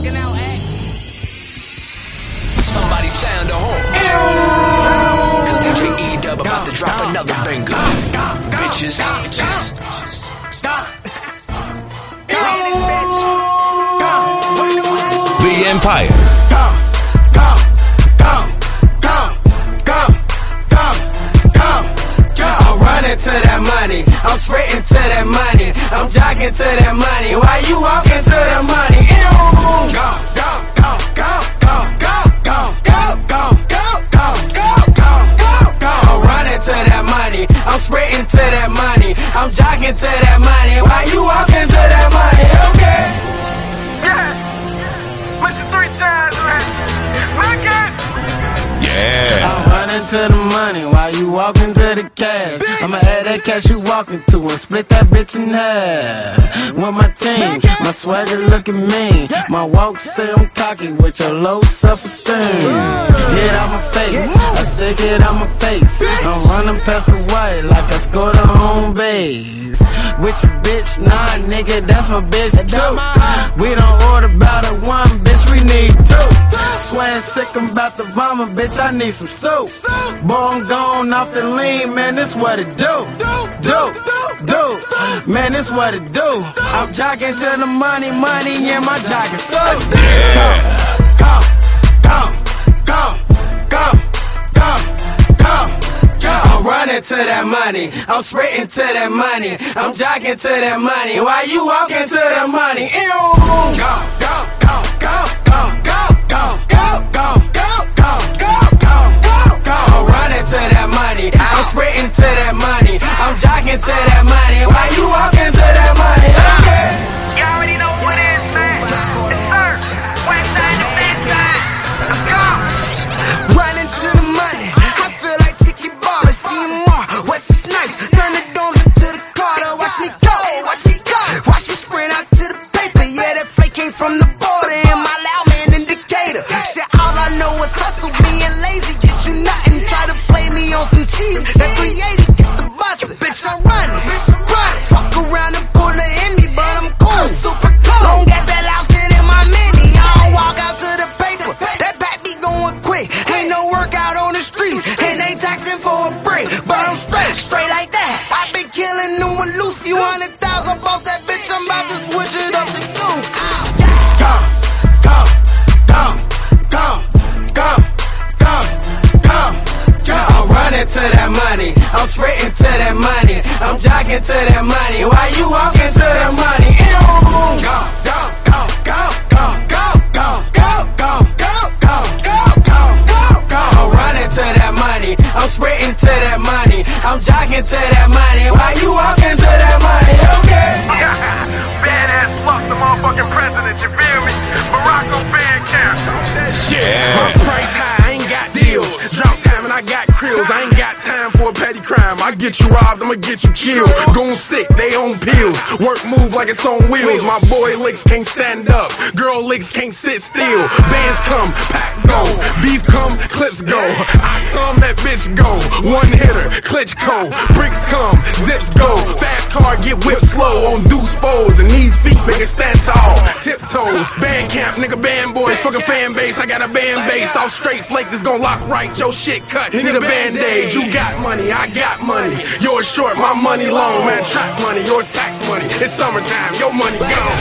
Somebody sound the horn. Cause DJ E-Dub about to drop another banger. Bitches. The Empire. I'm running to that money. I'm sprinting to that money. I'm jogging to that money. Why you walking to that money? I'm running to that money. I'm sprinting to that money. I'm jogging to that money. Why you walking to that money? Okay. Yeah. Mr. 3 times, man. Yeah. I'm running to the money while you walking to the cash. I'ma add that cash you walking to and split that bitch in half. With my team, my swagger looking mean. My walk say I'm cocky with your low self-esteem. Get out my face, I said get out my face. I'm running past the white like I scored a home base. With your bitch, nah nigga, that's my bitch too. We don't order about it one, bitch, we need two. Swear sick, I'm about to vomit, bitch, I need some soup. Boy, I'm gone off the lean, man, this what it do. Man, this what it do. I'm jogging to the money, yeah, my jogging suit. Go. I'm running to that money. I'm sprinting to that money. I'm jogging to that money. Why you walking to that money? I'm running to that money. I'm sprinting to that money. I'm jogging to that money. Why you walking to that money? Okay. You already know what it is, man. It's Sir. West side to best side. Let's go. Running to the money, I feel like Tiki Barber, CMR, Wesley Snipes, turn the domes into the Carter, watch me go, watch me sprint out to the paper, yeah, that flake came from the border, and my loud man indicator, shit, all I know is hustle, being lazy, get you nothing, try to play me on some cheese, that 380, get the bustin', bitch, I'm running, fuck around and pull the in me, but I'm cool, super cool, long as that loud skin in my mini, I don't walk out to the paper, that back be going quick, ain't no workout on the streets, and they taxing for a break, but I'm straight like that. I've been killing them with Lucy, 100,000 off that bitch. I'm about to switch it up to go. I'm running to that money. I'm sprinting to that money. I'm jogging to that money. Why you walking to that money? I'm running to that money. I'm sprinting to that money. I'm jogging to that money. Why you walking to that money? Okay. Badass fuck the motherfucking president, you feel me? Barack Obama. Yeah. My price high, I ain't got deals. Drop time and I got krills. I ain't got time for a petty crime. I get you robbed, I'ma get you killed. Goon sick, they on pills. Work move like it's on wheels. My boy licks can't stand up. Girl licks can't sit still. Bands come, pack go. Beef come, clips go. I come, that bitch go. One hitter, Klitschko. Bricks come, zips go. Fast car get whipped slow on deuce foes. And these feet make it stand tall. Tiptoes, band camp, nigga band boys. Fuck a fan base, I got a band base. All straight flake, this gon' lock right. Your shit cut, need a band-aid. You got money, I got money. Yours short, my money long. Man, track money, yours tax money. It's summertime, your money gone.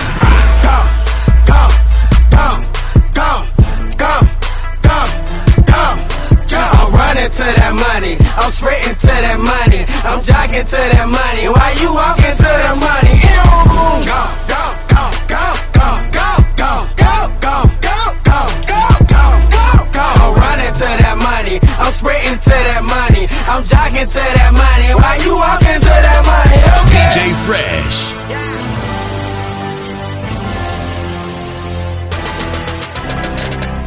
I'm running to that money. I'm sprinting to that money. I'm jogging to that money. Why you walking to that money? I'm running to that money. I'm sprinting to that money. I'm jogging to that money. Why you walking to that money? Okay. DJ Fresh.